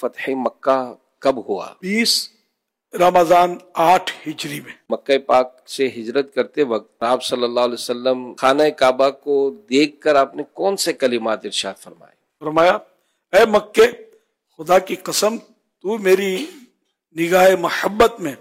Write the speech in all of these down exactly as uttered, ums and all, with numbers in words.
فتح مکہ کب ہوا؟ بیس رمضان آٹھ ہجری میں۔ مکہ پاک سے ہجرت کرتے وقت آپ صلی اللہ علیہ وسلم خانہ کعبہ کو دیکھ کر آپ نے کون سے کلمات ارشاد فرمائے؟ فرمایا اے مکے، خدا کی قسم تو میری نگاہ محبت میں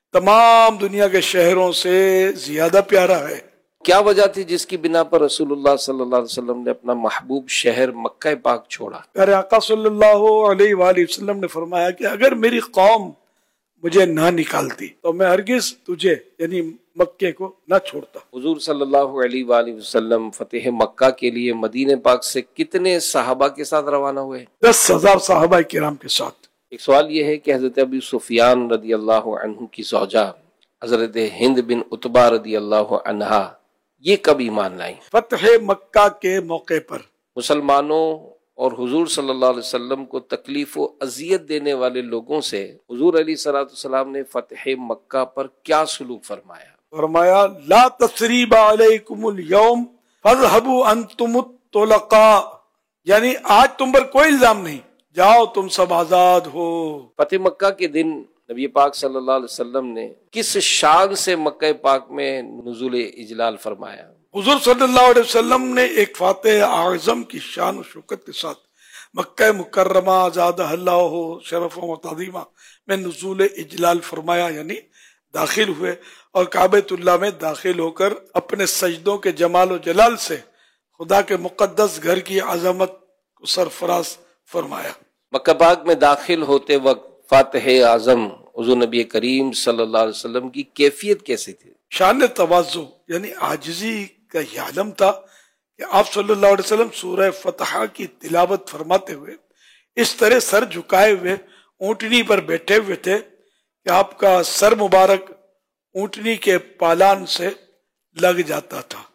تمام دنیا کے شہروں سے زیادہ پیارا ہے۔ کیا وجہ تھی جس کی بنا پر رسول اللہ صلی اللہ علیہ وسلم نے اپنا محبوب شہر مکہ پاک چھوڑا؟ پیارے آقا صلی اللہ علیہ وآلہ وسلم نے فرمایا کہ اگر میری قوم مجھے نہ نکالتی تو میں ہرگز تجھے یعنی مکے کو نہ چھوڑتا۔ حضور صلی اللہ علیہ وآلہ وسلم فتح مکہ کے لیے مدینہ پاک سے کتنے صحابہ کے ساتھ روانہ ہوئے؟ دس ہزار صحابہ کرام کے ساتھ۔ ایک سوال یہ ہے کہ حضرت ابو سفیان رضی اللہ عنہ کی زوجہ حضرت ہند بن عتبہ رضی اللہ عنہا یہ کب ایمان لائیں؟ فتح مکہ کے موقع پر۔ مسلمانوں اور حضور صلی اللہ علیہ وسلم کو تکلیف و اذیت دینے والے لوگوں سے حضور علیہ الصلوۃ والسلام نے فتح مکہ پر کیا سلوک فرمایا؟ فرمایا لا تثریب علیکم اليوم فاذهبوا انتم الطلقاء، یعنی آج تم پر کوئی الزام نہیں، جاؤ تم سب آزاد ہو۔ فتح مکہ کے دن نبی پاک صلی اللہ علیہ وسلم نے کس شان سے مکہ پاک میں نزول اجلال فرمایا؟ حضور صلی اللہ علیہ وسلم نے ایک فاتح اعظم کی شان و شوکت کے ساتھ مکہ مکرمہ زادہ اللہ شرف و تعظیمہ میں نزول اجلال فرمایا، یعنی داخل ہوئے اور کعبۃ اللہ میں داخل ہو کر اپنے سجدوں کے جمال و جلال سے خدا کے مقدس گھر کی عظمت کو سرفراز فرمایا۔ مکہ پاک میں داخل ہوتے وقت فاتح اعظم حضور نبی کریم صلی اللہ علیہ وسلم کی کیفیت کیسی تھی؟ شان تواضع یعنی عاجزی کا یہ عالم تھا کہ آپ صلی اللہ علیہ وسلم سورہ فتح کی تلاوت فرماتے ہوئے اس طرح سر جھکائے ہوئے اونٹنی پر بیٹھے ہوئے تھے کہ آپ کا سر مبارک اونٹنی کے پالان سے لگ جاتا تھا۔